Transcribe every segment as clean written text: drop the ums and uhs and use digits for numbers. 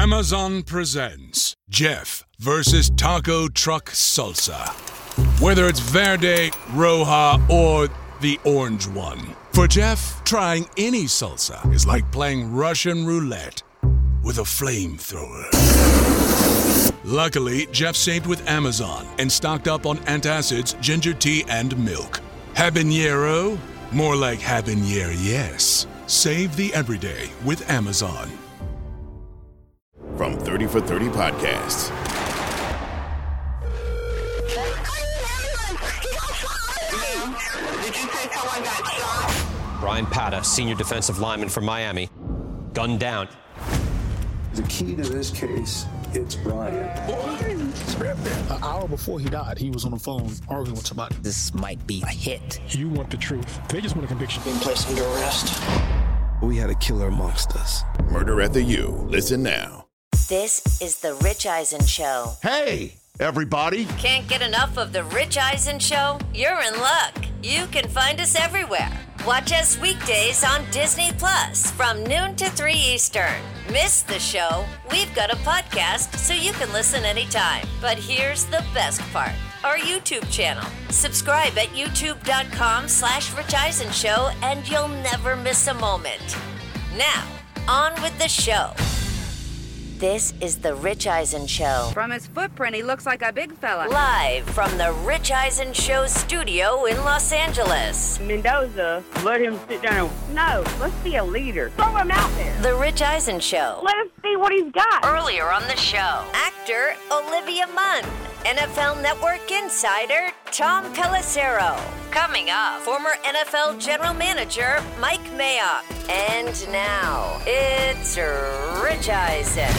Amazon presents Jeff versus Taco Truck Salsa. Whether it's Verde, Roja, or the orange one. For Jeff, trying any salsa is like playing Russian roulette with a flamethrower. Luckily, Jeff saved with Amazon and stocked up on antacids, ginger tea, and milk. Habanero? More like habanero, yes. Save the everyday with Amazon. From 30 for 30 Podcasts. Did you say someone got shot? Brian Pata, senior defensive lineman from Miami, gunned down. The key to this case, it's Brian. An hour before he died, he was on the phone arguing with somebody. This might be a hit. You want the truth. They just want a conviction. Being placed under arrest. We had a killer amongst us. Murder at the U. Listen now. This is The Rich Eisen Show. Hey, everybody. Can't get enough of The Rich Eisen Show? You're in luck. You can find us everywhere. Watch us weekdays on Disney Plus from noon to 3 Eastern. Miss the show? We've got a podcast so you can listen anytime. But here's the best part. Our YouTube channel. Subscribe at youtube.com/Rich Eisen Show and you'll never miss a moment. Now, on with the show. This is The Rich Eisen Show. From his footprint, he looks like a big fella. Live from The Rich Eisen Show studio in Los Angeles. Mendoza, let him sit down. No, let's be a leader. Throw him out there. The Rich Eisen Show. Let us see what he's got. Earlier on the show, actor Olivia Munn. NFL Network insider Tom Pelissero. Coming up, former NFL general manager Mike Mayock. And now, it's Rich Eisen.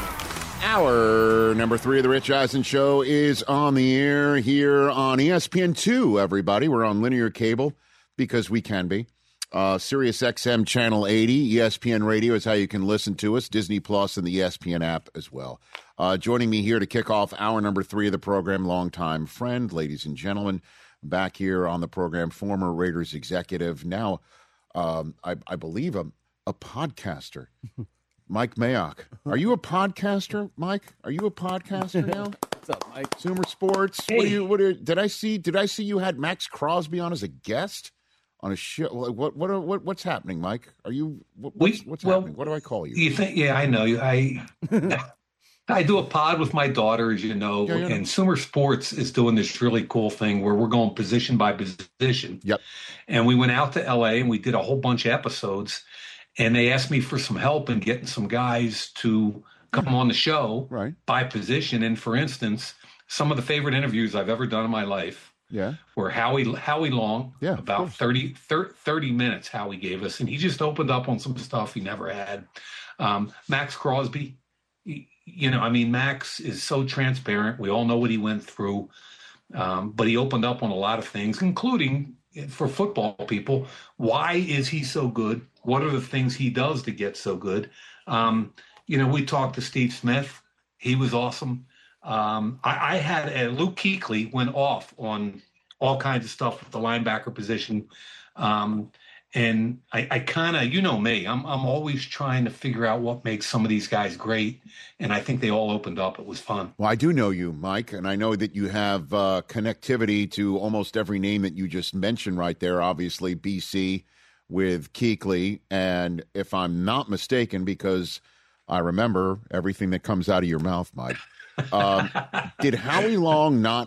Hour number 3 of the Rich Eisen Show is on the air here on ESPN2, everybody. We're on linear cable because we can be. Sirius XM Channel 80, ESPN Radio is how you can listen to us, Disney Plus and the ESPN app as well. Joining me here to kick off hour number 3 of the program, longtime friend, ladies and gentlemen, back here on the program, former Raiders executive, now I believe a podcaster, Mike Mayock. Are you a podcaster, Mike? Are you a podcaster now? What's up, Mike? Consumer Sports. Hey. Did I see you had Max Crosby on as a guest on a show? What's happening, Mike? Are you what's happening? What do I call you? You think? Yeah, I know you. I do a pod with my daughter, as you know, Yeah. and Consumer Sports is doing this really cool thing where we're going position by position. Yep. And we went out to LA and we did a whole bunch of episodes, and they asked me for some help in getting some guys to come on the show by position. And for instance, some of the favorite interviews I've ever done in my life were Howie Long, about 30 minutes Howie gave us, and he just opened up on some stuff he never had. Max Crosby, Max is so transparent. We all know what he went through, but he opened up on a lot of things, including for football people. Why is he so good? What are the things he does to get so good? We talked to Steve Smith. He was awesome. I had Luke Kuechly went off on all kinds of stuff with the linebacker position. And I kind of, me, I'm always trying to figure out what makes some of these guys great. And I think they all opened up. It was fun. Well, I do know you, Mike, and I know that you have connectivity to almost every name that you just mentioned right there. Obviously, BC with Kuechly. And if I'm not mistaken, because I remember everything that comes out of your mouth, Mike, did Howie Long not,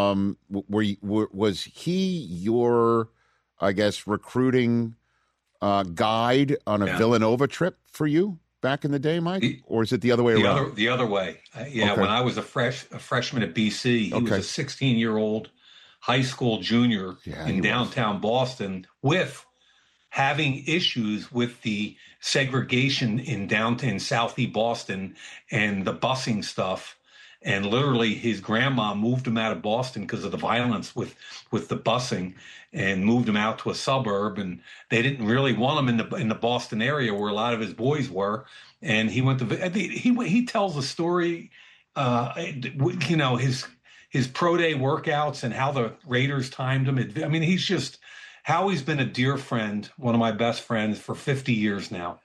was he your, I guess, recruiting guide on a Villanova trip for you back in the day, Mike? Or is it the other way around? The other way. When I was a freshman at BC, he was a 16-year-old high school junior in downtown Boston with having issues with the segregation in Southeast Boston and the busing stuff. And literally his grandma moved him out of Boston because of the violence with the busing, and moved him out to a suburb. And they didn't really want him in the Boston area where a lot of his boys were. And he went to, he tells a story, his pro day workouts and how the Raiders timed him. I mean, Howie's been a dear friend, one of my best friends for 50 years now.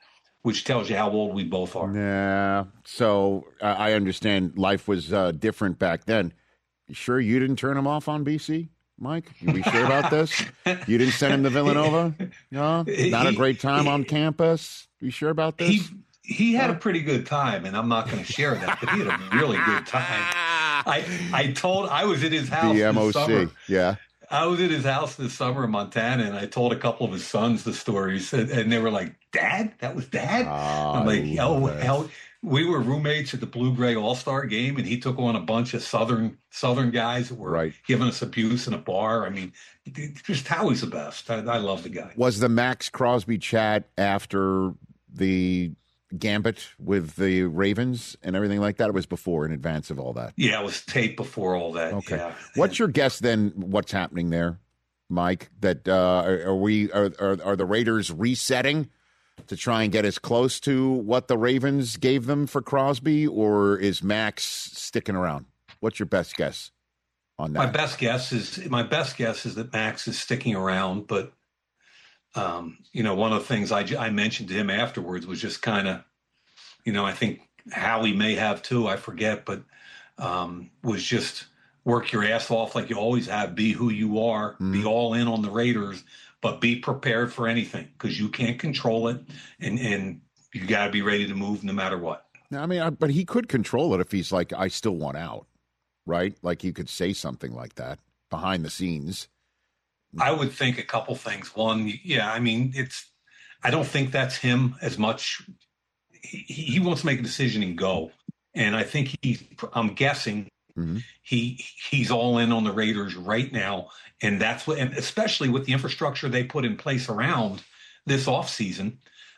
which tells you how old we both are. Yeah. So I understand life was different back then. You sure you didn't turn him off on BC, Mike? You be sure about this? You didn't send him to Villanova? No? Not a great time on campus? You sure about this? He had a pretty good time, and I'm not going to share that, but he had a really good time. I was at his house this summer. Yeah. I was at his house this summer in Montana, and I told a couple of his sons the stories, and they were like, "Dad, that was Dad?" I'm like, hell. We were roommates at the Blue-Gray All-Star game, and he took on a bunch of Southern guys that were giving us abuse in a bar. I mean, just Howie's the best. I love the guy. Was the Max Crosby chat after the gambit with the Ravens and everything like that? It was before, in advance of all that. Yeah, it was taped before all that. Okay. Yeah. What's your guess then? What's happening there, Mike? That are the Raiders resetting to try and get as close to what the Ravens gave them for Crosby, or is Max sticking around? What's your best guess on that? My best guess is that Max is sticking around, but one of the things I mentioned to him afterwards was just kind of, I think Howie may have too, I forget, but was just work your ass off like you always have, be who you are, be all in on the Raiders, but be prepared for anything because you can't control it, and you got to be ready to move no matter what. I mean, but he could control it if he's like, I still want out, right? Like he could say something like that behind the scenes. I would think a couple things. One, I mean, I don't think that's him as much. He wants to make a decision and go. And I think I'm guessing he's all in on the Raiders right now. And that's and especially with the infrastructure they put in place around this offseason.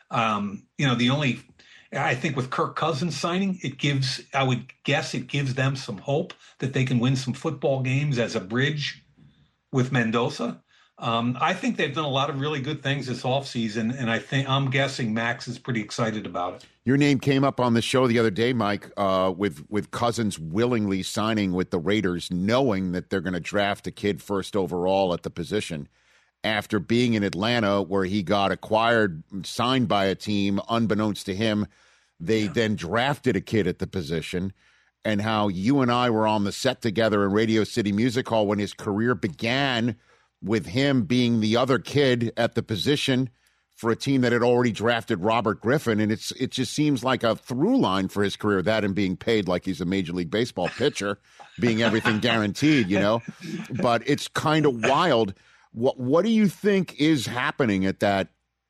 I think with Kirk Cousins signing, I would guess it gives them some hope that they can win some football games as a bridge with Mendoza. I think they've done a lot of really good things this offseason, and I'm guessing Max is pretty excited about it. Your name came up on the show the other day, Mike, with Cousins willingly signing with the Raiders, knowing that they're going to draft a kid first overall at the position after being in Atlanta where he got signed by a team, unbeknownst to him. They then drafted a kid at the position, and how you and I were on the set together in Radio City Music Hall when his career began with him being the other kid at the position for a team that had already drafted Robert Griffin. And it just seems like a through line for his career, that and being paid like he's a Major League Baseball pitcher, being everything guaranteed, But it's kind of wild. What do you think is happening at that,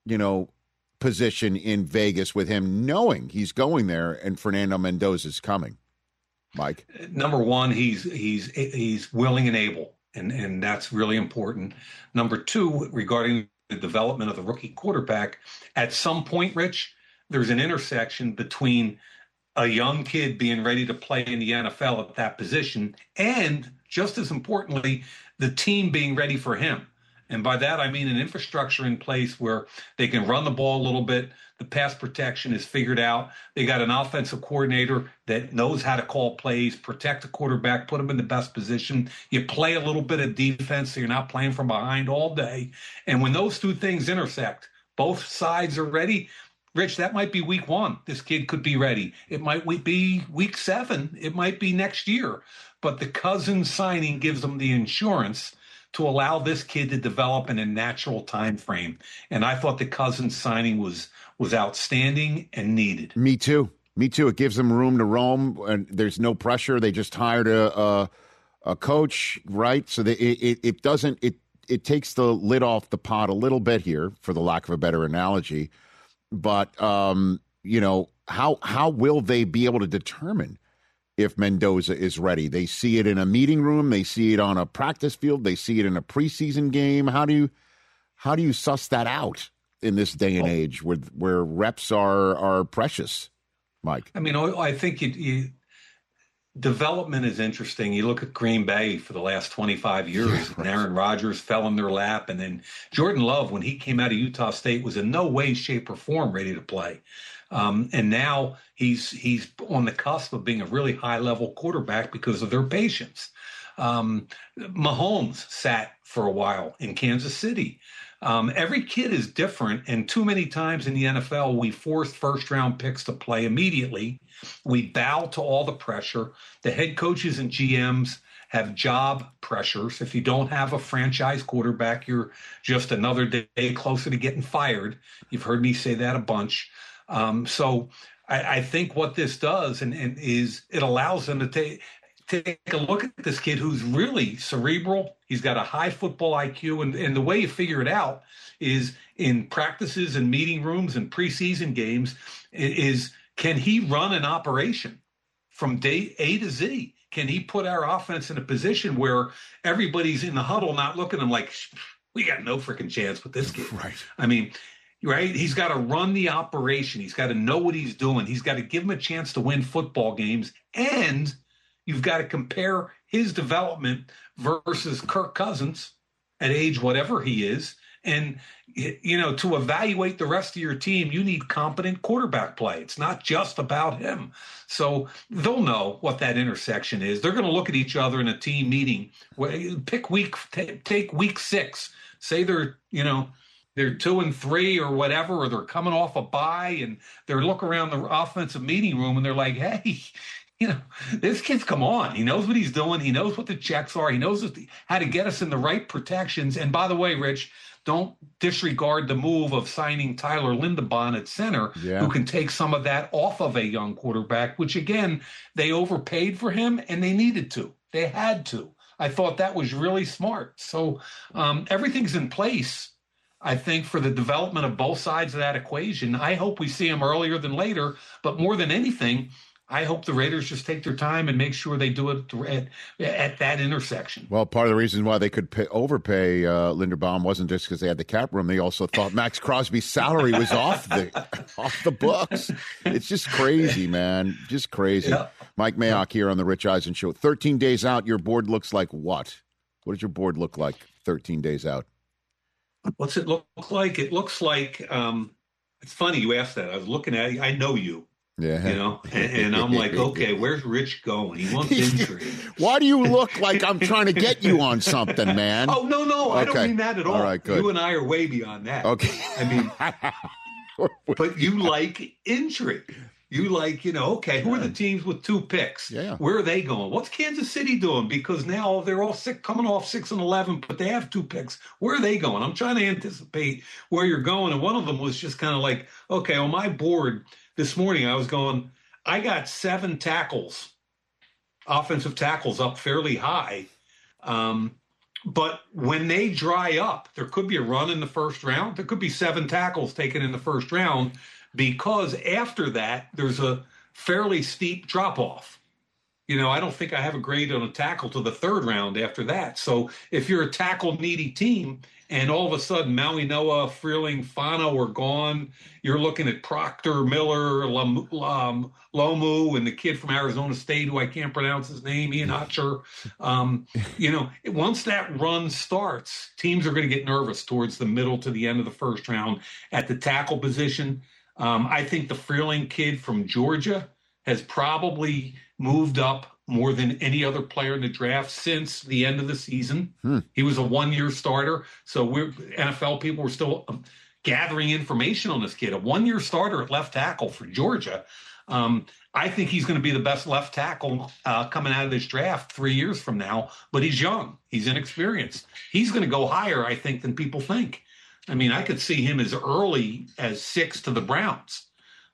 position in Vegas with him knowing he's going there and Fernando Mendoza's coming, Mike? Number one, he's willing and able. And that's really important. Number two, regarding the development of the rookie quarterback, at some point, Rich, there's an intersection between a young kid being ready to play in the NFL at that position and, just as importantly, the team being ready for him. And by that, I mean an infrastructure in place where they can run the ball a little bit. The pass protection is figured out. They got an offensive coordinator that knows how to call plays, protect the quarterback, put him in the best position. You play a little bit of defense so you're not playing from behind all day. And when those two things intersect, both sides are ready. Rich, that might be week 1. This kid could be ready. It might be week 7. It might be next year. But the Cousins signing gives them the insurance to allow this kid to develop in a natural time frame. And I thought the Cousins signing was outstanding and needed. Me too. It gives them room to roam, and there's no pressure. They just hired a coach, right? So it takes the lid off the pot a little bit here, for the lack of a better analogy. But how will they be able to determine if Mendoza is ready? They see it in a meeting room, they see it on a practice field, they see it in a preseason game. How do you suss that out in this day and age where reps are precious, Mike? I mean, I think development is interesting. You look at Green Bay for the last 25 years, and Aaron Rodgers fell in their lap, and then Jordan Love, when he came out of Utah State, was in no way, shape, or form ready to play. And now he's on the cusp of being a really high-level quarterback because of their patience. Mahomes sat for a while in Kansas City. Every kid is different, and too many times in the NFL, we force first-round picks to play immediately. We bow to all the pressure. The head coaches and GMs have job pressures. If you don't have a franchise quarterback, you're just another day closer to getting fired. You've heard me say that a bunch. So I think what this does is it allows them to take a look at this kid who's really cerebral. He's got a high football IQ. And the way you figure it out is in practices and meeting rooms and preseason games is, can he run an operation from day A to Z? Can he put our offense in a position where everybody's in the huddle not looking at him like, we got no freaking chance with this kid? Right. I mean, right? He's got to run the operation. He's got to know what he's doing. He's got to give him a chance to win football games. And you've got to compare his development versus Kirk Cousins at age whatever he is. And, you know, to evaluate the rest of your team, you need competent quarterback play. It's not just about him. So they'll know what that intersection is. They're going to look at each other in a team meeting. Take week 6. Say they're 2 and 3 or whatever, or they're coming off a bye and they're looking around the offensive meeting room and they're like, hey, you know, this kid's come on. He knows what he's doing. He knows what the checks are. He knows how to get us in the right protections. And by the way, Rich, don't disregard the move of signing Tyler Linderbaum at center, who can take some of that off of a young quarterback, which, again, they overpaid for him and they needed to. They had to. I thought that was really smart. So everything's in place, I think, for the development of both sides of that equation. I hope we see him earlier than later, but more than anything, I hope the Raiders just take their time and make sure they do it at that intersection. Well, part of the reason why they could overpay Linderbaum wasn't just because they had the cap room. They also thought Max Crosby's salary was off the books. It's just crazy, man. Just crazy. Yeah. Mike Mayock here on the Rich Eisen Show. 13 days out, your board looks like what? What does your board look like 13 days out? What's it look like? It looks like, it's funny you asked that. I was looking at it. I know you. Yeah. You know, and I'm like, okay, where's Rich going? He wants intrigue. Why do you look like I'm trying to get you on something, man? Oh, no, okay. I don't mean that at all. All right, good. You and I are way beyond that. Okay. I mean, but you like intrigue. You like, okay, who are the teams with 2 picks? Yeah. Where are they going? What's Kansas City doing? Because now they're all coming off 6-11, but they have 2 picks. Where are they going? I'm trying to anticipate where you're going. And one of them was just kind of like, okay, on my board this morning, I was going, I got 7 tackles, offensive tackles up fairly high. But when they dry up, there could be a run in the first round. There could be 7 tackles taken in the first round, because after that, there's a fairly steep drop-off. I don't think I have a grade on a tackle to the 3rd round after that. So if you're a tackle-needy team and all of a sudden Maui Noa, Freeling, Fano are gone, you're looking at Proctor, Miller, Lomu, and the kid from Arizona State, who I can't pronounce his name, Ian Hotcher. Once that run starts, teams are going to get nervous towards the middle to the end of the first round at the tackle position. I think the Freeling kid from Georgia has probably moved up more than any other player in the draft since the end of the season. He was a 1-year starter. So NFL people were still gathering information on this kid. A 1-year starter at left tackle for Georgia. I think he's going to be the best left tackle coming out of this draft 3 years from now, but he's young. He's inexperienced. He's going to go higher, I think, than people think. I mean, I could see him as early as 6 to the Browns.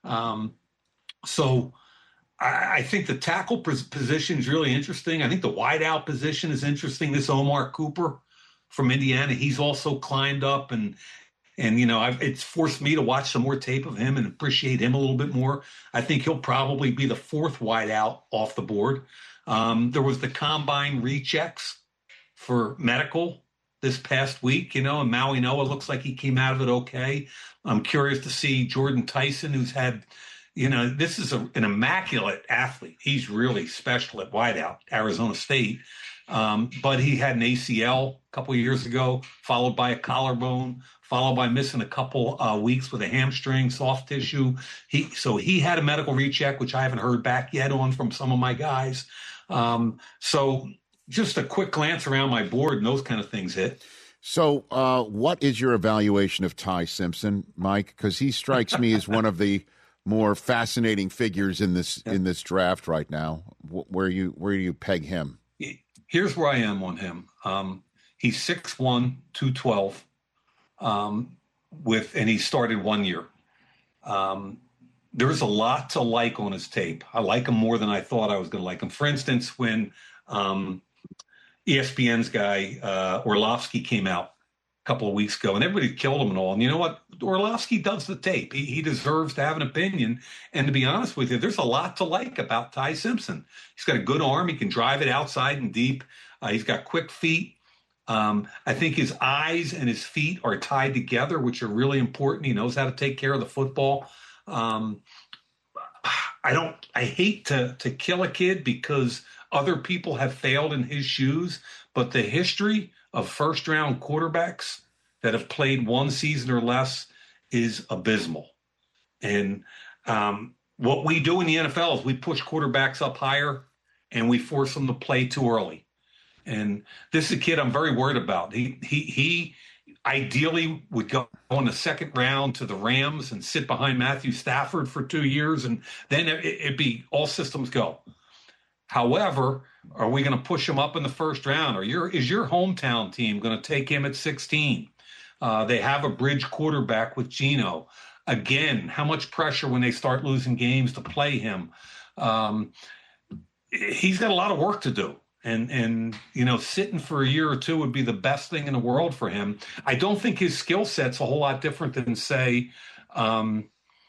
So I think the tackle position is really interesting. I think the wideout position is interesting. This Omar Cooper from Indiana, he's also climbed up, and it's forced me to watch some more tape of him and appreciate him a little bit more. I think he'll probably be the 4th wideout off the board. There was the combine rechecks for medical this past week, and Maui Noa looks like he came out of it okay. I'm curious to see Jordan Tyson, who's had, this is an immaculate athlete. He's really special at wideout, Arizona State. But he had an ACL a couple of years ago, followed by a collarbone, followed by missing a couple weeks with a hamstring, soft tissue. So he had a medical recheck, which I haven't heard back yet on from some of my guys. So just a quick glance around my board and those kind of things hit. So what is your evaluation of Ty Simpson, Mike? Because he strikes me as one of the more fascinating figures in this draft right now. Where do you peg him? Here's where I am on him. He's 6'1", 212, and he started 1 year. There's a lot to like on his tape. I like him more than I thought I was going to like him. For instance, when ESPN's guy Orlovsky came out a couple of weeks ago, and everybody killed him and all. And you know what? Orlovsky does the tape. He deserves to have an opinion. And to be honest with you, there's a lot to like about Ty Simpson. He's got a good arm. He can drive it outside and deep. He's got quick feet. I think his eyes and his feet are tied together, which are really important. He knows how to take care of the football. I hate to kill a kid because other people have failed in his shoes, but the history of first-round quarterbacks that have played one season or less is abysmal. And what we do in the NFL is we push quarterbacks up higher and we force them to play too early. And this is a kid I'm very worried about. He ideally would go in the second round to the Rams and sit behind Matthew Stafford for 2 years, and then it'd be all systems go. However, are we going to push him up in the first round? Or is your hometown team going to take him at 16? They have a bridge quarterback with Geno. Again, how much pressure when they start losing games to play him? He's got a lot of work to do. And sitting for a year or two would be the best thing in the world for him. I don't think his skill set's a whole lot different than, say, Bo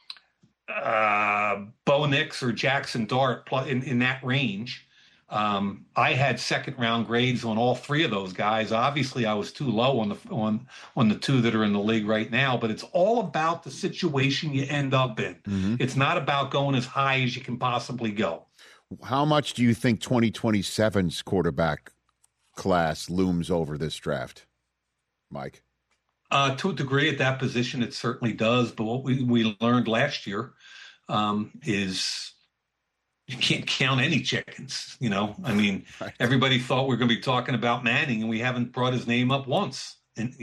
Nix or Jackson Dart in that range. I had second-round grades on all three of those guys. Obviously, I was too low on the two that are in the league right now. But it's all about the situation you end up in. Mm-hmm. It's not about going as high as you can possibly go. How much do you think 2027's quarterback class looms over this draft, Mike? To a degree, at that position, it certainly does. But what we learned last year is you can't count any chickens. Right. Everybody thought we were going to be talking about Manning, and we haven't brought his name up once. And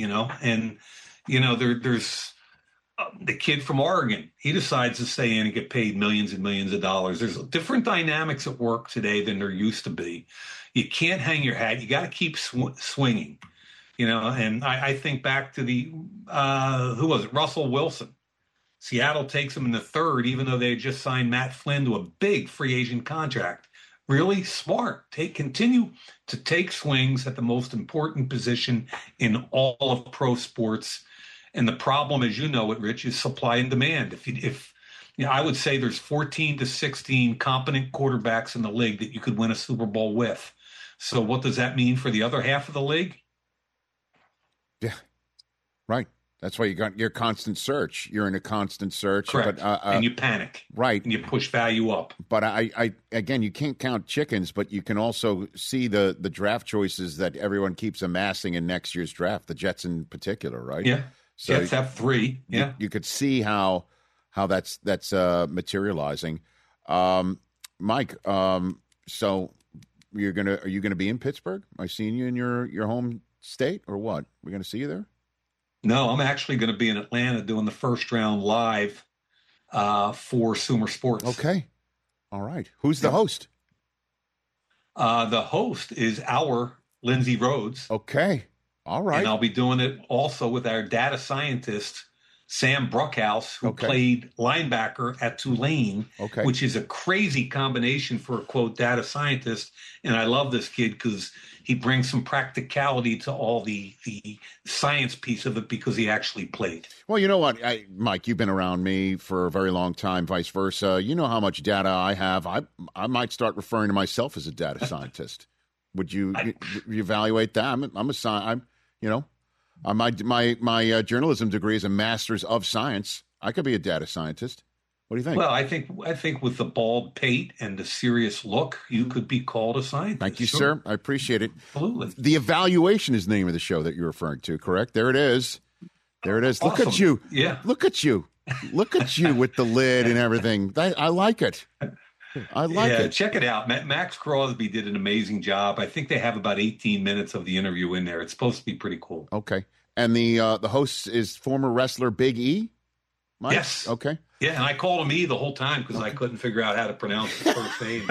there's the kid from Oregon. He decides to stay in and get paid millions and millions of dollars. There's different dynamics at work today than there used to be. You can't hang your hat. You got to keep swinging. And I think back to who was it? Russell Wilson. Seattle takes him in the third, even though they had just signed Matt Flynn to a big free agent contract. Really smart. Continue to take swings at the most important position in all of pro sports. And the problem, as you know it, Rich, is supply and demand. I would say there's 14 to 16 competent quarterbacks in the league that you could win a Super Bowl with. So what does that mean for the other half of the league? Yeah, right. That's why you got your constant search. You're in a constant search. Correct. But, and you panic. Right. And you push value up. But again, you can't count chickens, but you can also see the draft choices that everyone keeps amassing in next year's draft, the Jets in particular, right? Yeah. So Jets have three. Yeah. You could see how that's materializing. Mike, so are you gonna be in Pittsburgh? Am I seeing you in your home state or what? We're gonna see you there? No, I'm actually going to be in Atlanta doing the first round live for Sumer Sports. Okay. All right. Who's the host? The host is our Lindsey Rhodes. Okay. All right. And I'll be doing it also with our data scientist, Sam Bruckhouse, who played linebacker at Tulane, which is a crazy combination for a, quote, data scientist. And I love this kid because he brings some practicality to all the science piece of it because he actually played. Well, you know what, Mike, you've been around me for a very long time, vice versa. You know how much data I have. I might start referring to myself as a data scientist. Would you evaluate that? My journalism degree is a master's of science. I could be a data scientist. What do you think? Well, I think with the bald pate and the serious look, you could be called a scientist. Thank you, sir. I appreciate it. Absolutely. The Evaluation is the name of the show that you're referring to, correct? There it is. Awesome. Look at you. Yeah. Look at you. Look at you with the lid and everything. I like it. I like it. Check it out. Max Crosby did an amazing job. I think they have about 18 minutes of the interview in there. It's supposed to be pretty cool. Okay. And the host is former wrestler Big E? Mike? Yes. Okay. Yeah, and I called him E the whole time because I couldn't figure out how to pronounce his first name.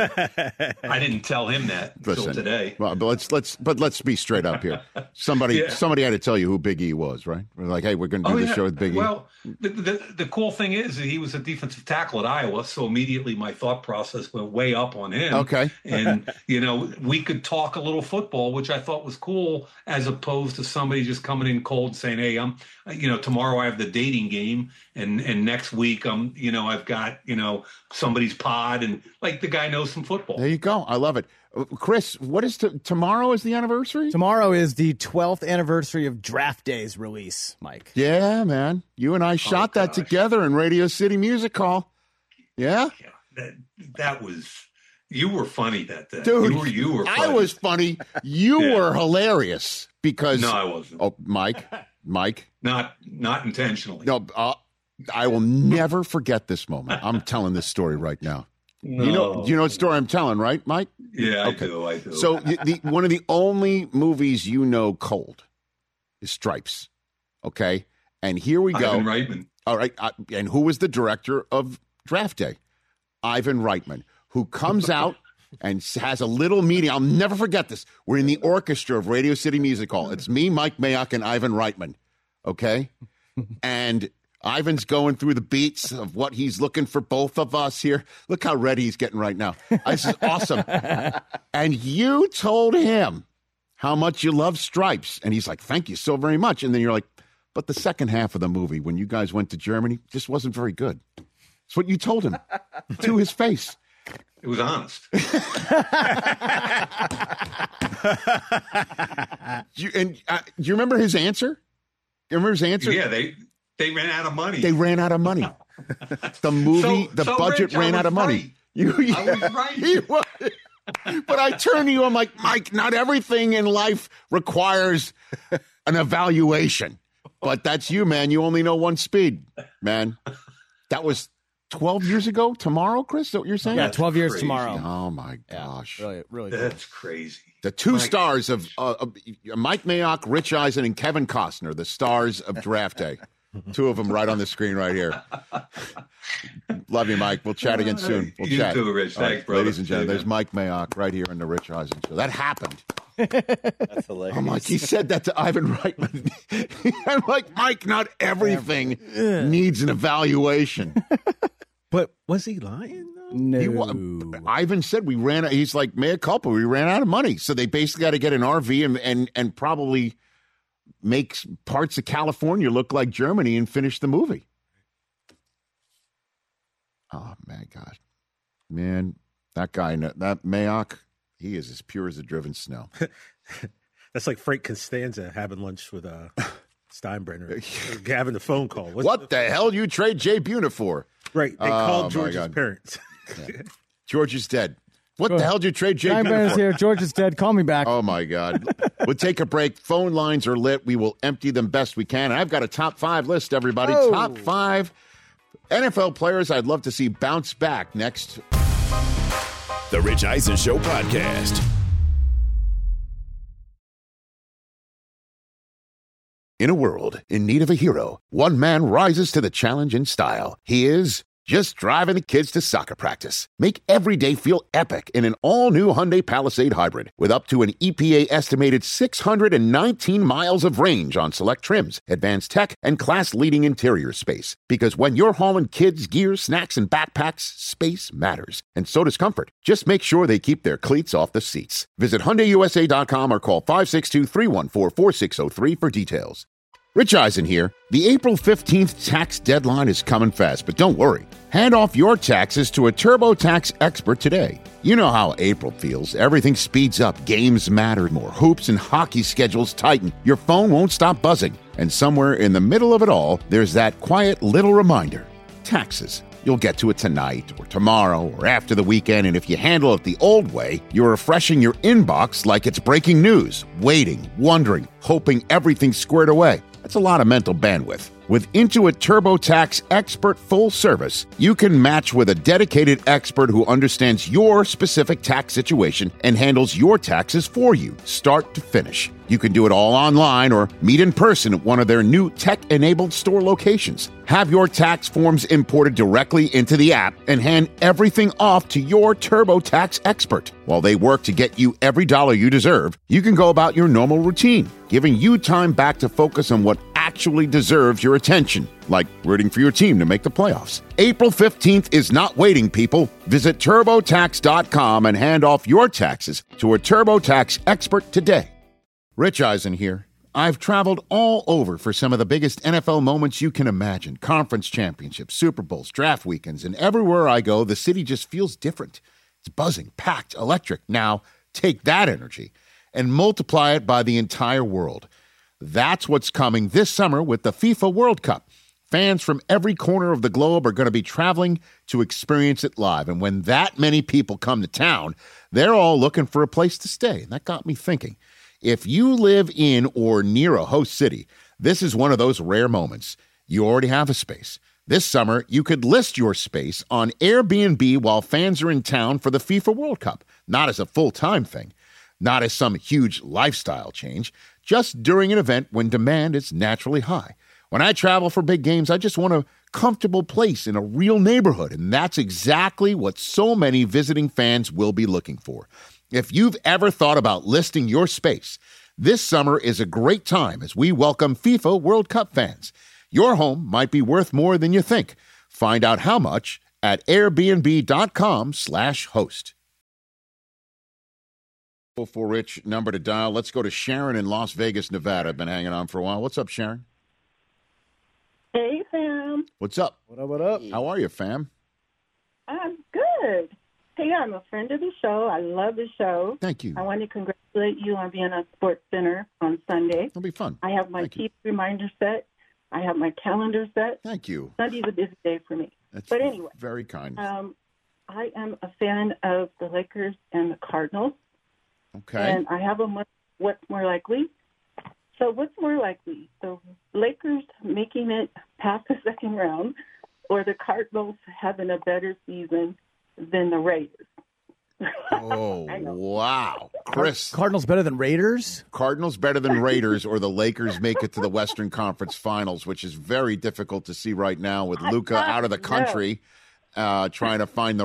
I didn't tell him that until today. Well, but let's be straight up here. Somebody had to tell you who Big E was, right? We're like, hey, we're going to do the show with Big E. Well, the cool thing is that he was a defensive tackle at Iowa, so immediately my thought process went way up on him. Okay. And, we could talk a little football, which I thought was cool, as opposed to somebody just coming in cold saying, hey, tomorrow I have the dating game, and next week I've got, somebody's pod, and like the guy knows some football. There you go. I love it. Chris, what is tomorrow is the anniversary? Tomorrow is the 12th anniversary of Draft Day's release, Mike. Yeah, man. You and I shot that together in Radio City Music Hall. Yeah? That was, you were funny that day. Dude, you were funny. I was funny. You were hilarious because. No, I wasn't. Oh, Mike. Not intentionally. No, I will never forget this moment. I'm telling this story right now. No. You know what story I'm telling, right, Mike? Yeah, okay. I do. So one of the only movies you know cold is Stripes, okay? And here we go. Ivan Reitman. All right, and who was the director of Draft Day? Ivan Reitman, who comes out and has a little meeting. I'll never forget this. We're in the orchestra of Radio City Music Hall. It's me, Mike Mayock, and Ivan Reitman, okay? And Ivan's going through the beats of what he's looking for both of us here. Look how ready he's getting right now. This is awesome. And you told him how much you love Stripes. And he's like, thank you so very much. And then you're like, but the second half of the movie, when you guys went to Germany, just wasn't very good. That's what you told him to his face. It was honest. Do you remember his answer? You remember his answer? Yeah, they ran out of money. They ran out of money. The movie, the budget ran out of money. I was right. But I turn to you, I'm like, Mike, not everything in life requires an evaluation. But that's you, man. You only know one speed, man. That was 12 years ago tomorrow, Chris? Is that what you're saying? Yeah, 12 years crazy. tomorrow. Oh, my gosh. Yeah, really. That's crazy. The two stars of Mike Mayock, Rich Eisen, and Kevin Costner, the stars of Draft Day. Two of them right on the screen right here. Love you, Mike. We'll chat again soon. We'll chat. You too, Rich. Thanks, brother. Ladies and gentlemen, there's Mike Mayock right here on the Rich Eisen Show. That happened. That's hilarious. I'm like, he said that to Ivan Reitman. I'm like, Mike, not everything needs an evaluation. But was he lying? No. Ivan said he's like, mea culpa, we ran out of money. So they basically got to get an RV and probably make parts of California look like Germany and finish the movie. Oh, my God. Man, that guy, that Mayock, he is as pure as a driven snow. That's like Frank Costanza having lunch with Steinbrenner, having a phone call. What the hell you trade Jay Buhner for? Right. They called George's parents. Yeah. George is dead. What the hell did you trade Jay Buhner Steinbrenner's for? here. George is dead. Call me back. Oh, my God. We'll take a break. Phone lines are lit. We will empty them best we can. And I've got a top 5 list, everybody. Oh. Top 5 NFL players I'd love to see bounce back next. The Rich Eisen Show podcast. In a world in need of a hero, one man rises to the challenge in style. He is just driving the kids to soccer practice. Make every day feel epic in an all-new Hyundai Palisade Hybrid with up to an EPA-estimated 619 miles of range on select trims, advanced tech, and class-leading interior space. Because when you're hauling kids, gear, snacks, and backpacks, space matters. And so does comfort. Just make sure they keep their cleats off the seats. Visit HyundaiUSA.com or call 562-314-4603 for details. Rich Eisen here. The April 15th tax deadline is coming fast, but don't worry. Hand off your taxes to a TurboTax expert today. You know how April feels. Everything speeds up, games matter more, hoops and hockey schedules tighten. Your phone won't stop buzzing. And somewhere in the middle of it all, there's that quiet little reminder. Taxes. You'll get to it tonight or tomorrow or after the weekend, and if you handle it the old way, you're refreshing your inbox like it's breaking news, waiting, wondering, hoping everything's squared away. That's a lot of mental bandwidth. With Intuit TurboTax Expert Full Service, you can match with a dedicated expert who understands your specific tax situation and handles your taxes for you, start to finish. You can do it all online or meet in person at one of their new tech-enabled store locations. Have your tax forms imported directly into the app and hand everything off to your TurboTax expert. While they work to get you every dollar you deserve, you can go about your normal routine, giving you time back to focus on what actually deserves your attention, like rooting for your team to make the playoffs. April 15th is not waiting, people. Visit TurboTax.com and hand off your taxes to a TurboTax expert today. Rich Eisen here. I've traveled all over for some of the biggest NFL moments you can imagine. Conference championships, Super Bowls, draft weekends, and everywhere I go, the city just feels different. It's buzzing, packed, electric. Now, take that energy and multiply it by the entire world. That's what's coming this summer with the FIFA World Cup. Fans from every corner of the globe are going to be traveling to experience it live. And when that many people come to town, they're all looking for a place to stay. And that got me thinking. If you live in or near a host city, this is one of those rare moments. You already have a space. This summer, you could list your space on Airbnb while fans are in town for the FIFA World Cup. Not as a full-time thing, not as some huge lifestyle change, just during an event when demand is naturally high. When I travel for big games, I just want a comfortable place in a real neighborhood, and that's exactly what so many visiting fans will be looking for. If you've ever thought about listing your space, this summer is a great time as we welcome FIFA World Cup fans. Your home might be worth more than you think. Find out how much at airbnb.com/host. For Rich, number to dial. Let's go to Sharon in Las Vegas, Nevada. I've been hanging on for a while. What's up, Sharon? Hey, fam. What's up? What up? How are you, fam? I'm good. Hey, I'm a friend of the show. I love the show. Thank you. I want to congratulate you on being on Sports Center on Sunday. It'll be fun. I have my TV reminder set. I have my calendar set. Thank you. Sunday's a busy day for me. But anyway. Very kind. I am a fan of the Lakers and the Cardinals. Okay. And I have what's more likely. So what's more likely? The Lakers making it past the second round or the Cardinals having a better season than the Raiders? Oh, wow. Chris. Cardinals better than Raiders? Cardinals better than Raiders, or the Lakers make it to the Western Conference Finals, which is very difficult to see right now with Luka out of the country, trying to find the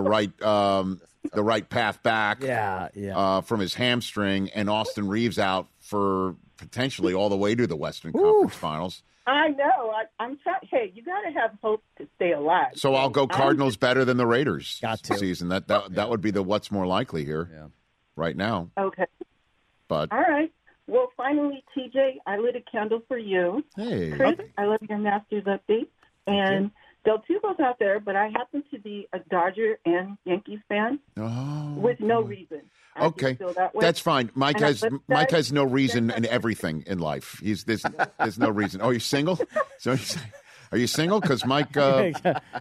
right path back from his hamstring, and Austin Reeves out for potentially all the way to the Western Conference Finals. I know. I'm trying. Hey, you got to have hope to stay alive. So I'll go Cardinals better than the Raiders season. That would be the what's more likely here right now. Okay. But all right. Well, finally, TJ, I lit a candle for you. Hey. Chris, I love your Masters update. And Del Tufo's out there, but I happen to be a Dodger and Yankees fan with no reason. Okay, that's fine. Mike has no reason in everything in life. There's no reason. Oh, you're single? So are you single? Because Mike could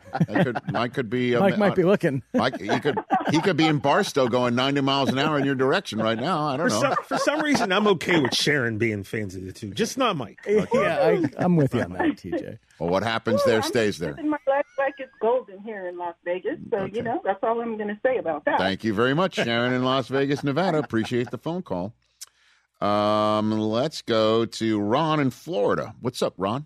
be. Mike might be looking. Mike, he could be in Barstow going 90 miles an hour in your direction right now. I don't know. For some reason, I'm okay with Sharon being fans of the two, just not Mike. Okay. Yeah, I'm with you on that, TJ. Well, what happens there stays there. My life like it's golden here in Las Vegas, so that's all I'm going to say about that. Thank you very much, Sharon in Las Vegas, Nevada. Appreciate the phone call. Let's go to Ron in Florida. What's up, Ron?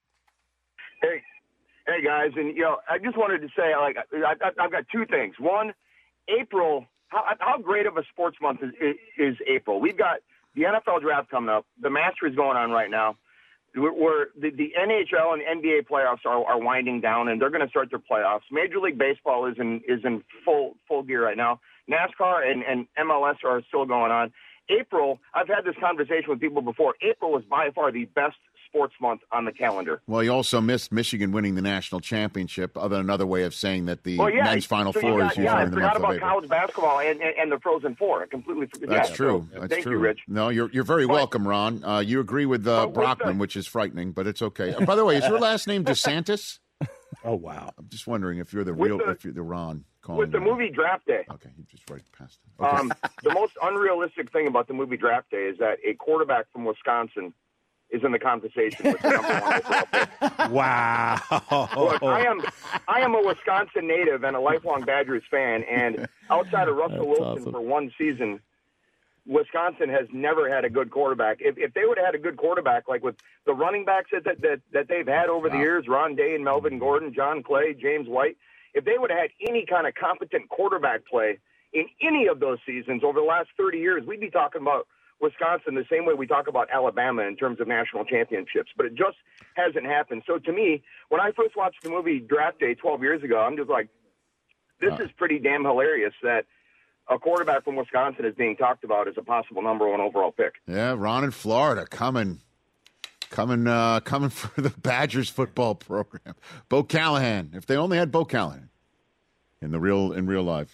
Hey guys, and I just wanted to say, I've got two things. One, April. How great of a sports month is April? We've got the NFL draft coming up. The Masters going on right now. Where the NHL and NBA playoffs are winding down, and they're going to start their playoffs. Major League Baseball is in full gear right now. NASCAR and MLS are still going on. April, I've had this conversation with people before. April is by far the best sports month on the calendar. Well, you also missed Michigan winning the national championship. Another way of saying that the men's Final Four is usually in the month of April. I forgot about college basketball and the Frozen Four. I completely forgot. That's true. Thank you, Rich. No, you're very welcome, Ron. You agree with Brockman, which is frightening, but it's okay. By the way, is your last name DeSantis? Oh wow! I'm just wondering if you're the if you're the Ron. With the movie Draft Day. Okay, you just right past it. Okay. The most unrealistic thing about the movie Draft Day is that a quarterback from Wisconsin is in the conversation with the number one overall pick. Wow. Look, I am a Wisconsin native and a lifelong Badgers fan, and outside of Russell Wilson for one season, Wisconsin has never had a good quarterback. If they would have had a good quarterback, like with the running backs that they've had over the years, Ron Day and Melvin Gordon, John Clay, James White, if they would have had any kind of competent quarterback play in any of those seasons over the last 30 years, we'd be talking about Wisconsin the same way we talk about Alabama in terms of national championships. But it just hasn't happened. So to me, when I first watched the movie Draft Day 12 years ago, I'm just like, this is pretty damn hilarious that a quarterback from Wisconsin is being talked about as a possible number one overall pick. Yeah, Ron in Florida coming for the Badgers football program. Bo Callahan. If they only had Bo Callahan in real life.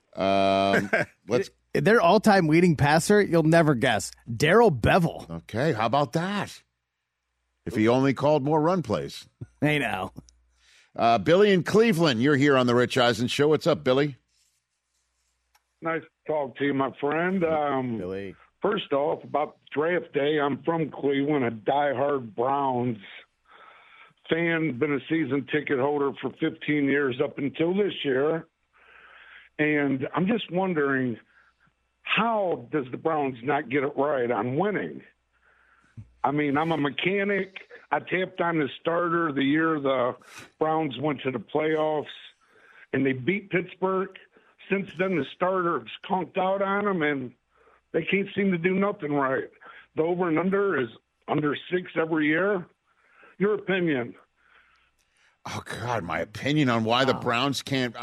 Their all-time leading passer, you'll never guess, Darrell Bevell. Okay, how about that? If he only called more run plays. Hey, now. Billy in Cleveland, you're here on the Rich Eisen Show. What's up, Billy? Nice to talk to you, my friend. Billy. First off, about draft day, I'm from Cleveland, a diehard Browns fan, been a season ticket holder for 15 years up until this year. And I'm just wondering, how does the Browns not get it right on winning? I mean, I'm a mechanic. I tapped on the starter the year the Browns went to the playoffs, and they beat Pittsburgh. Since then, the starter's conked out on them, and they can't seem to do nothing right. The over and under is under 6 every year. Your opinion? Oh, God, my opinion on why the Browns can't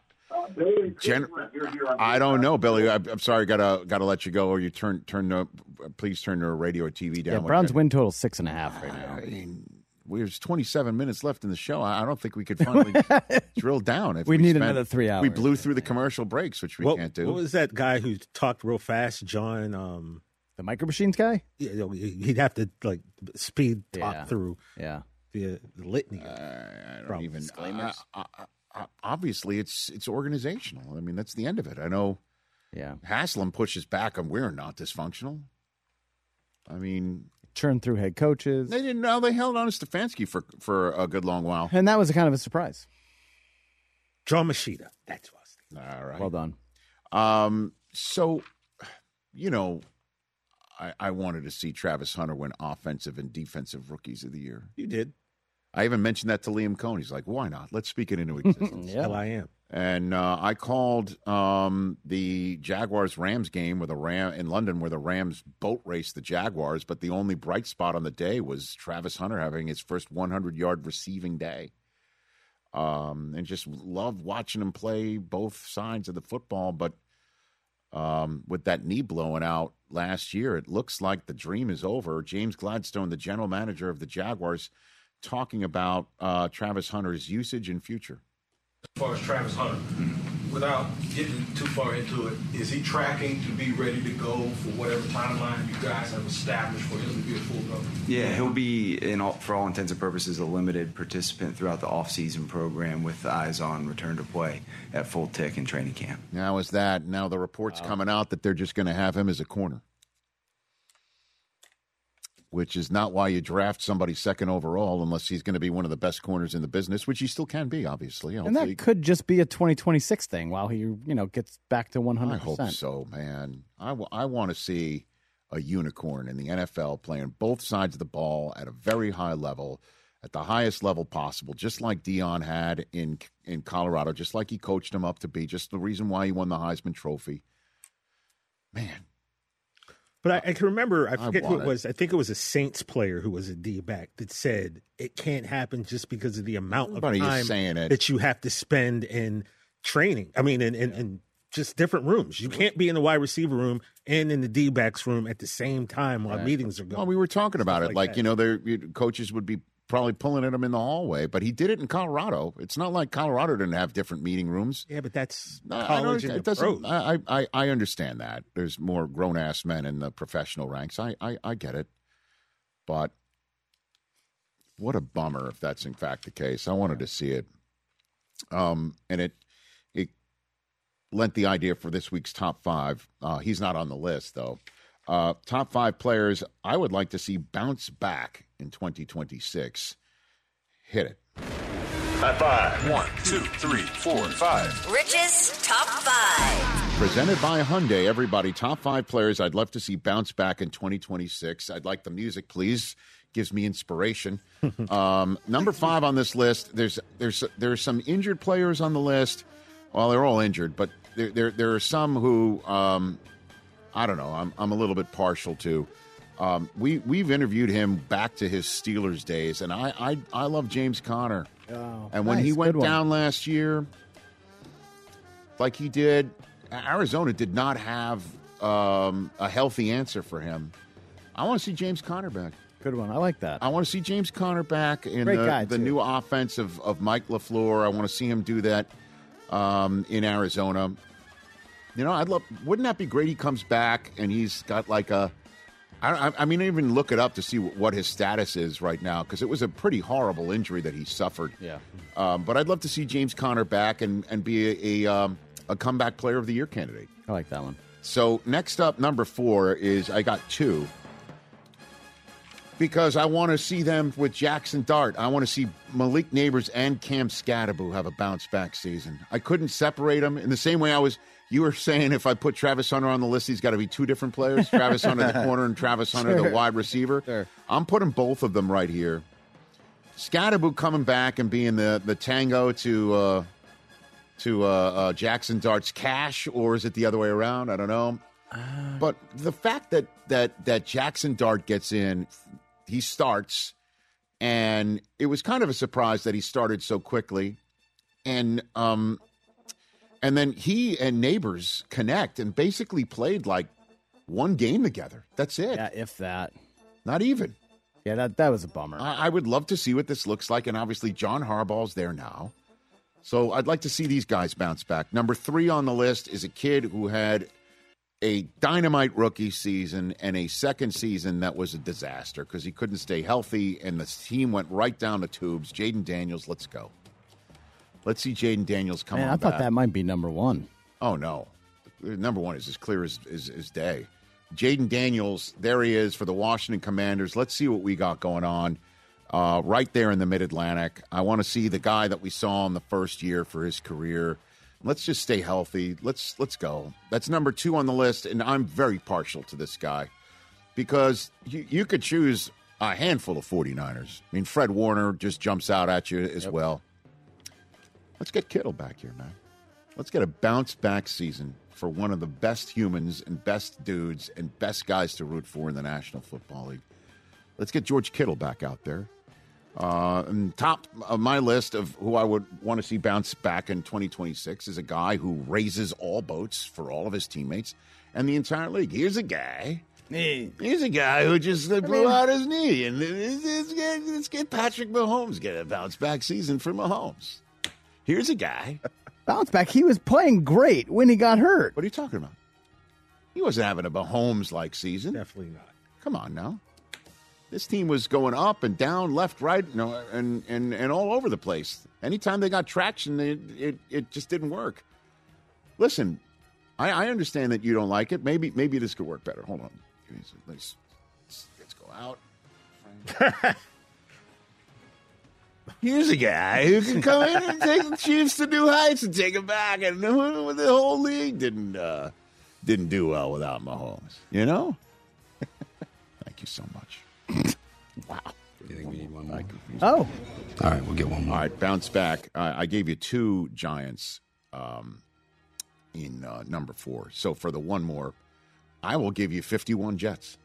I don't know, Billy. I'm sorry, gotta let you go, or you please turn your radio or TV down. Yeah, Browns win total 6.5 right now. I mean, there's 27 minutes left in the show. I don't think we could finally drill down. We need another 3 hours. We blew through the commercial breaks, which we can't do. What was that guy who talked real fast, John? The Micro Machines guy? Yeah, he'd have to speed talk through. Yeah, the litany. I don't even. Obviously, it's organizational. I mean, that's the end of it. I know. Yeah, Haslam pushes back on we're not dysfunctional. I mean, churn through head coaches. They didn't know they held on to Stefanski for a good long while, and that was a kind of a surprise. John Machida. That's what I was thinking. All right, well done. So, I wanted to see Travis Hunter win offensive and defensive rookies of the year. You did. I even mentioned that to Liam Cohn. He's like, why not? Let's speak it into existence. Yeah, I am. And I called the Jaguars-Rams game in London where the Rams boat raced the Jaguars, but the only bright spot on the day was Travis Hunter having his first 100-yard receiving day. And just loved watching him play both sides of the football. But with that knee blowing out last year, it looks like the dream is over. James Gladstone, the general manager of the Jaguars, talking about Travis Hunter's usage and future. As far as Travis Hunter, without getting too far into it, is he tracking to be ready to go for whatever timeline you guys have established for him to be a full go? Yeah, he'll be, for all intents and purposes, a limited participant throughout the off-season program with eyes on return to play at full tick in training camp. Now the report's coming out that they're just going to have him as a corner, which is not why you draft somebody second overall unless he's going to be one of the best corners in the business, which he still can be, obviously. And that could just be a 2026 thing while he, gets back to 100%. I hope so, man. I want to see a unicorn in the NFL playing both sides of the ball at a very high level, at the highest level possible, just like Deion had in Colorado, just like he coached him up to be, just the reason why he won the Heisman Trophy. Man. But I can remember, I forget who it was. I think it was a Saints player who was a D-back that said it can't happen just because of the amount of time that you have to spend in training. I mean, in just different rooms. You can't be in the wide receiver room and in the D-backs room at the same time while meetings are going. Well, we were talking about it. Like coaches would be probably pulling at him in the hallway, but he did it in Colorado. It's not like Colorado didn't have different meeting rooms. Yeah, but that's college and the pros. I understand that. There's more grown-ass men in the professional ranks. I get it. But what a bummer if that's in fact the case. I wanted to see it. And it lent the idea for this week's top 5. He's not on the list, though. Top 5 players I would like to see bounce back in 2026. Hit it. High five. 1, 2, 3, 4, 5. Rich's Top 5. Presented by Hyundai, everybody. Top 5 players I'd love to see bounce back in 2026. I'd like the music, please. Gives me inspiration. Number 5 on this list. There's some injured players on the list. Well, they're all injured, but there are some who I don't know. I'm a little bit partial to. We've interviewed him back to his Steelers days, and I love James Conner. Oh, and when he went down last year, like he did, Arizona did not have a healthy answer for him. I want to see James Conner back. Good one. I like that. I want to see James Conner back in the new offense of Mike LaFleur. I want to see him do that in Arizona. You know, wouldn't that be great? He comes back and he's got like I mean, even look it up to see what his status is right now, because it was a pretty horrible injury that he suffered. Yeah. But I'd love to see James Conner back and be a comeback player of the year candidate. I like that one. So next up, number 4 is I got 2. Because I want to see them with Jackson Dart. I want to see Malik Neighbors and Cam Skattebo have a bounce-back season. I couldn't separate them in the same way you were saying if I put Travis Hunter on the list, he's got to be 2 different players. Travis Hunter, the corner, and Travis Hunter, the wide receiver. Sure. I'm putting both of them right here. Skattebo coming back and being the tango to Jackson Dart's cash, or is it the other way around? I don't know. But the fact that Jackson Dart gets in, he starts, and it was kind of a surprise that he started so quickly, and then he and Neighbors connect and basically played like one game together. That's it. Yeah, if that. Not even. Yeah, that was a bummer. I would love to see what this looks like, and obviously John Harbaugh's there now. So I'd like to see these guys bounce back. Number 3 on the list is a kid who had a dynamite rookie season and a second season that was a disaster because he couldn't stay healthy, and the team went right down the tubes. Jaden Daniels, let's go. Let's see Jaden Daniels come on back. I thought that might be number 1. Oh, no. Number 1 is as clear as day. Jaden Daniels, there he is for the Washington Commanders. Let's see what we got going on right there in the Mid-Atlantic. I want to see the guy that we saw in the first year for his career. Let's just stay healthy. Let's go. That's number 2 on the list, and I'm very partial to this guy because you could choose a handful of 49ers. I mean, Fred Warner just jumps out at you as well. Let's get Kittle back here, man. Let's get a bounce-back season for one of the best humans and best dudes and best guys to root for in the National Football League. Let's get George Kittle back out there. And top of my list of who I would want to see bounce back in 2026 is a guy who raises all boats for all of his teammates and the entire league. Here's a guy who just blew out his knee. And let's get Patrick Mahomes get a bounce-back season for Mahomes. Here's a guy. Bounce back. He was playing great when he got hurt. What are you talking about? He wasn't having a Mahomes-like season. Definitely not. Come on now. This team was going up and down, left, right, and all over the place. Anytime they got traction, it just didn't work. Listen, I understand that you don't like it. Maybe this could work better. Hold on. Let's go out. Here's a guy who can come in and take the Chiefs to new heights and take them back. And the whole league didn't do well without Mahomes. You know? Thank you so much. Wow. You think we need one more? Oh. All right, we'll get one more. All right, bounce back. I gave you 2 Giants in number 4. So for the one more, I will give you 51 Jets.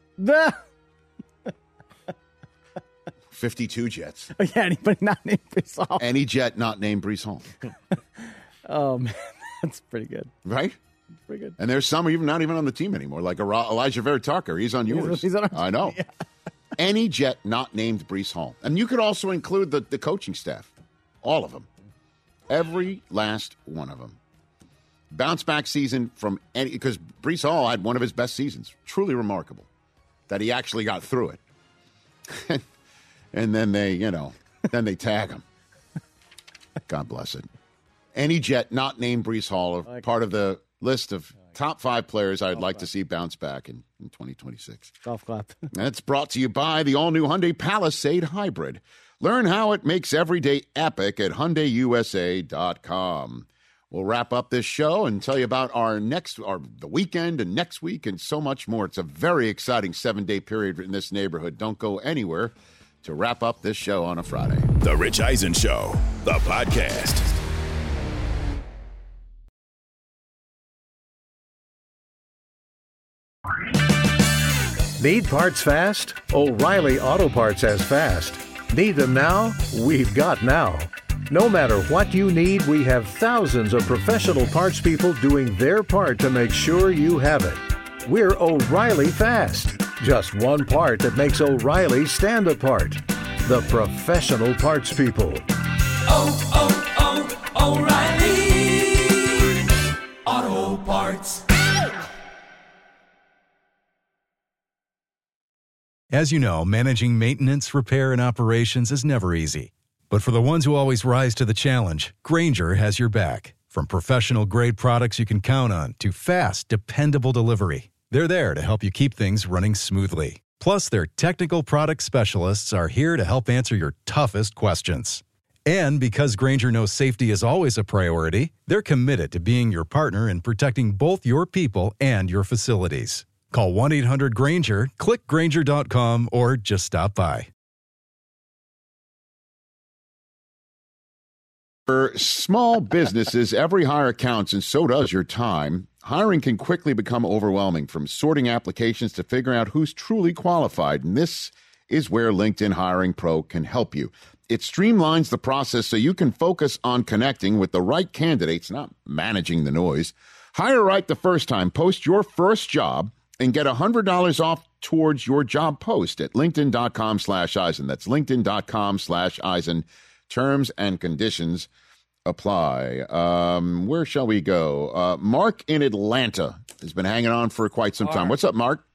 52 Jets. Oh, yeah, anybody not named Brees Hall. Any Jet not named Brees Hall. Oh, man, that's pretty good. Right? Pretty good. And there's some even not even on the team anymore, like Elijah Vera Tucker. He's on yours. He's on our I know. Yeah. Any Jet not named Brees Hall. And you could also include the coaching staff. All of them. Every last one of them. Bounce back season from any, because Brees Hall had one of his best seasons. Truly remarkable that he actually got through it. And then they tag him. God bless it. Any Jet not named Brees Hall, part of the list of top 5 players I'd like to see bounce back in 2026. Golf clap. That's brought to you by the all-new Hyundai Palisade Hybrid. Learn how it makes every day epic at HyundaiUSA.com. We'll wrap up this show and tell you about the weekend and next week and so much more. It's a very exciting 7-day period in this neighborhood. Don't go anywhere to wrap up this show on a Friday. The Rich Eisen Show, the podcast. Need parts fast? O'Reilly Auto Parts has fast. Need them now? We've got now. No matter what you need, we have thousands of professional parts people doing their part to make sure you have it. We're O'Reilly Fast. Just one part that makes O'Reilly stand apart. The professional parts people. O'Reilly Auto Parts. As you know, managing maintenance, repair, and operations is never easy. But for the ones who always rise to the challenge, Grainger has your back. From professional-grade products you can count on to fast, dependable delivery, they're there to help you keep things running smoothly. Plus, their technical product specialists are here to help answer your toughest questions. And because Grainger knows safety is always a priority, they're committed to being your partner in protecting both your people and your facilities. Call 1-800-GRAINGER, click Grainger.com, or just stop by. For small businesses, every hire counts, and so does your time. Hiring can quickly become overwhelming, from sorting applications to figuring out who's truly qualified, and this is where LinkedIn Hiring Pro can help you. It streamlines the process so you can focus on connecting with the right candidates, not managing the noise. Hire right the first time. Post your first job and get $100 off towards your job post at linkedin.com/Eisen. That's linkedin.com/Eisen. Terms and conditions apply. Where shall we go? Mark in Atlanta has been hanging on for quite some time. What's up, Mark?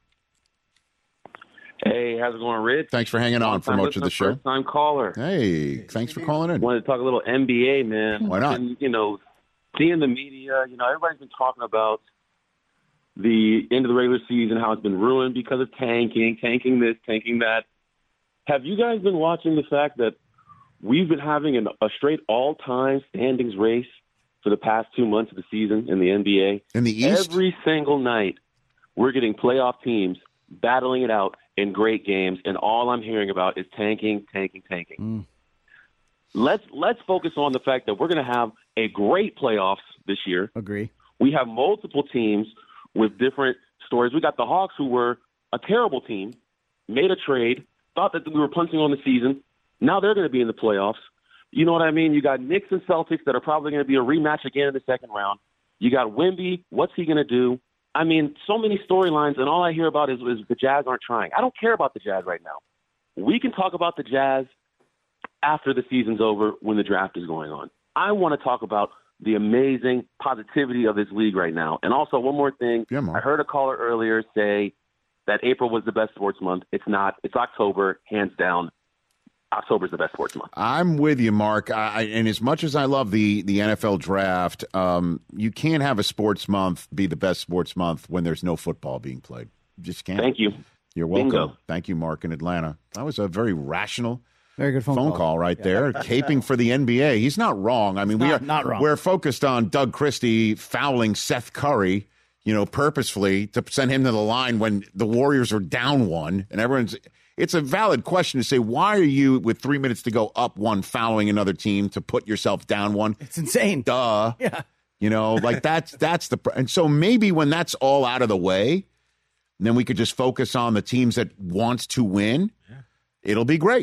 Hey, how's it going, Rich? Than's for hanging on for much of the show. First-time caller. Hey, thanks for calling in. Wanted to talk a little NBA, man. Why not? And, seeing the media, everybody's been talking about the end of the regular season, how it's been ruined because of tanking this, tanking that. Have you guys been watching the fact that we've been having a straight all-time standings race for the past 2 months of the season in the NBA? In the East? Every single night, we're getting playoff teams battling it out in great games, and all I'm hearing about is tanking. Let's focus on the fact that we're going to have a great playoffs this year. Agree. We have multiple teams with different stories. We got the Hawks, who were a terrible team, made a trade, thought that we were punting on the season. Now they're going to be in the playoffs. You know what I mean? You got Knicks and Celtics that are probably going to be a rematch again in the second round. You got Wemby. What's he going to do? I mean, so many storylines, and all I hear about is the Jazz aren't trying. I don't care about the Jazz right now. We can talk about the Jazz after the season's over when the draft is going on. I want to talk about the amazing positivity of this league right now. And also, one more thing. Yeah, I heard a caller earlier say that April was the best sports month. It's not. It's October, hands down. October's the best sports month. I'm with you, Mark. And as much as I love the NFL draft, you can't have a sports month be the best sports month when there's no football being played. You just can't. Thank you. You're welcome. Bingo. Thank you, Mark in Atlanta. That was a very rational, very good phone call right there. Caping for the NBA. He's not wrong. I mean, not wrong. We're focused on Doug Christie fouling Seth Curry, purposefully to send him to the line when the Warriors are down one, and it's a valid question to say, why are you, with 3 minutes to go, up one, fouling another team to put yourself down one? It's insane. Duh. Yeah. That's and so maybe when that's all out of the way, then we could just focus on the teams that wants to win. Yeah. It'll be great.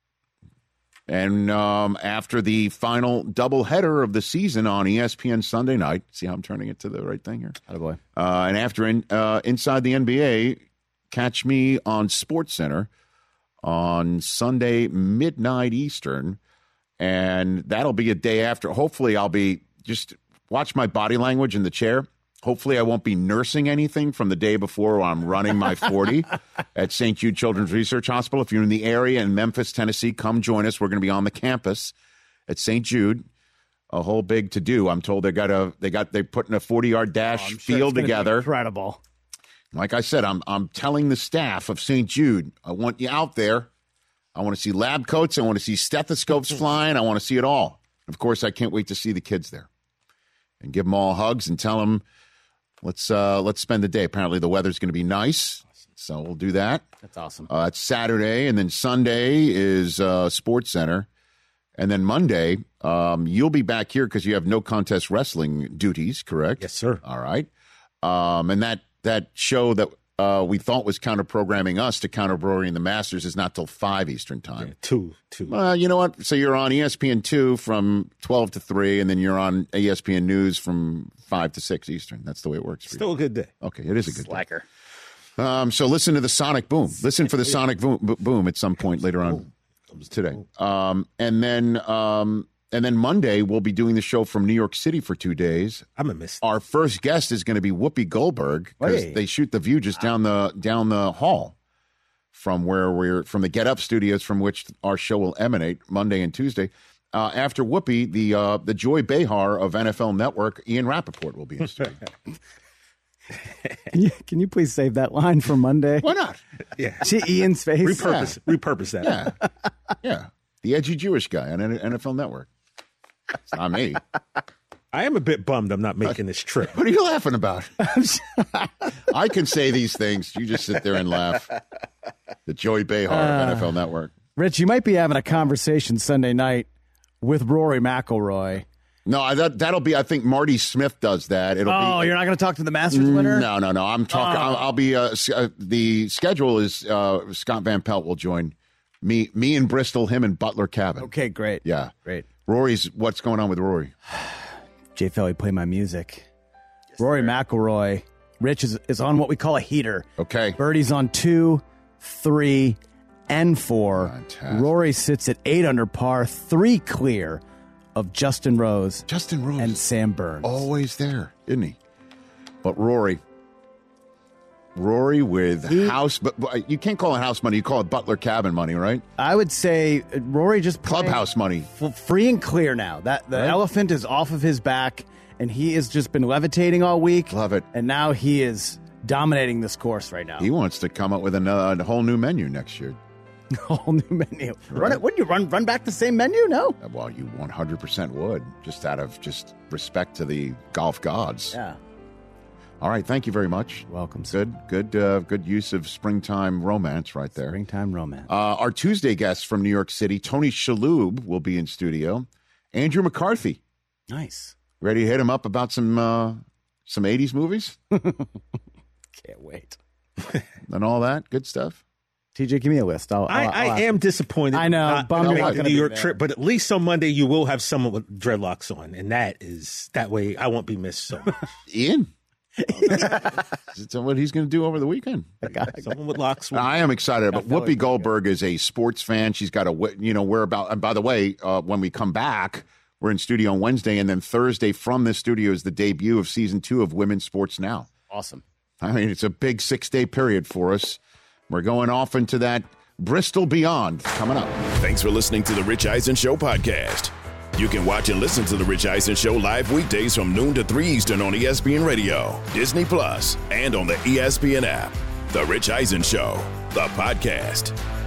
And after the final doubleheader of the season on ESPN Sunday night, see how I'm turning it to the right thing here? Attaboy. And after Inside the NBA, catch me on SportsCenter on Sunday, midnight Eastern, and that'll be a day after. Hopefully, I'll be just watch my body language in the chair. Hopefully, I won't be nursing anything from the day before while I'm running my 40 at St. Jude Children's Research Hospital. If you're in the area in Memphis, Tennessee, come join us. We're going to be on the campus at St. Jude a whole big to do. I'm told they're putting a 40-yard dash field together. Incredible. Like I said, I'm telling the staff of St. Jude, I want you out there. I want to see lab coats. I want to see stethoscopes flying. I want to see it all. Of course, I can't wait to see the kids there and give them all hugs and tell them, let's spend the day. Apparently, the weather's going to be nice, so we'll do that. That's awesome. It's Saturday, and then Sunday is Sports Center. And then Monday, you'll be back here because you have no contest wrestling duties, correct? Yes, sir. All right. And that show that we thought was counter-programming us to counter-programming the Masters is not till 5 Eastern time. Yeah, 2. You know what? So you're on ESPN2 from 12 to 3, and then you're on ESPN News from 5 to 6 Eastern. That's the way it works for you. Still a good day. Okay, it is a good Slacker. day. So listen to the Sonic Boom. Listen for the Sonic Boom at some point later on today. And then Monday, we'll be doing the show from New York City for 2 days. I'm going to miss that. Our first guest is going to be Whoopi Goldberg because they shoot The View just down the hall from from the Get Up studios from which our show will emanate Monday and Tuesday. After Whoopi, the Joy Behar of NFL Network, Ian Rappaport, will be in studio. Can you please save that line for Monday? Why not? Yeah. See Ian's face? Repurpose that. Yeah. The edgy Jewish guy on NFL Network. It's not me. I am a bit bummed I'm not making this trip. What are you laughing about? I can say these things. You just sit there and laugh. The Joy Behar of NFL Network. Rich, you might be having a conversation Sunday night with Rory McIlroy. No, that'll be. I think Marty Smith does that. You're not going to talk to the Masters winner? No. I'm talking. I'll be. The schedule is Scott Van Pelt will join me in Bristol. Him and Butler Cabin. Okay, great. Yeah, great. Rory's. What's going on with Rory? Jay Felly, play my music. Yes, Rory McIlroy. Rich is on what we call a heater. Okay. Birdie's on 2, 3, and 4. Fantastic. Rory sits at 8 under par, 3 clear of Justin Rose. And Sam Burns. Always there, isn't he? But Rory with house, but you can't call it house money. You call it Butler Cabin money, right? I would say Rory just clubhouse money, free and clear now. That the elephant is off of his back, and he has just been levitating all week. Love it. And now he is dominating this course right now. He wants to come up with a whole new menu next year. A whole new menu. Right. Wouldn't you run back the same menu? No. Well, you 100% would, just out of respect to the golf gods. Yeah. All right, thank you very much. Welcome. Good use of springtime romance right there. Springtime romance. Our Tuesday guest from New York City, Tony Shalhoub, will be in studio. Andrew McCarthy. Nice. Ready to hit him up about some 80s movies? Can't wait. And all that good stuff. TJ, give me a list. I am disappointed. I know. Bummed about the New York trip, but at least on Monday you will have someone with dreadlocks on, and that way I won't be missed so much. Ian? Is what he's going to do over the weekend? Someone with locks. I am excited. But Whoopi Goldberg is a sports fan. She's got we're about. And by the way, when we come back, we're in studio on Wednesday, and then Thursday from this studio is the debut of season 2 of Women's Sports Now. Awesome. I mean, it's a big 6-day period for us. We're going off into that Bristol Beyond coming up. Thanks for listening to the Rich Eisen Show podcast. You can watch and listen to the Rich Eisen Show live weekdays from noon to 3 Eastern on ESPN Radio, Disney Plus, and on the ESPN app. The Rich Eisen Show, the podcast.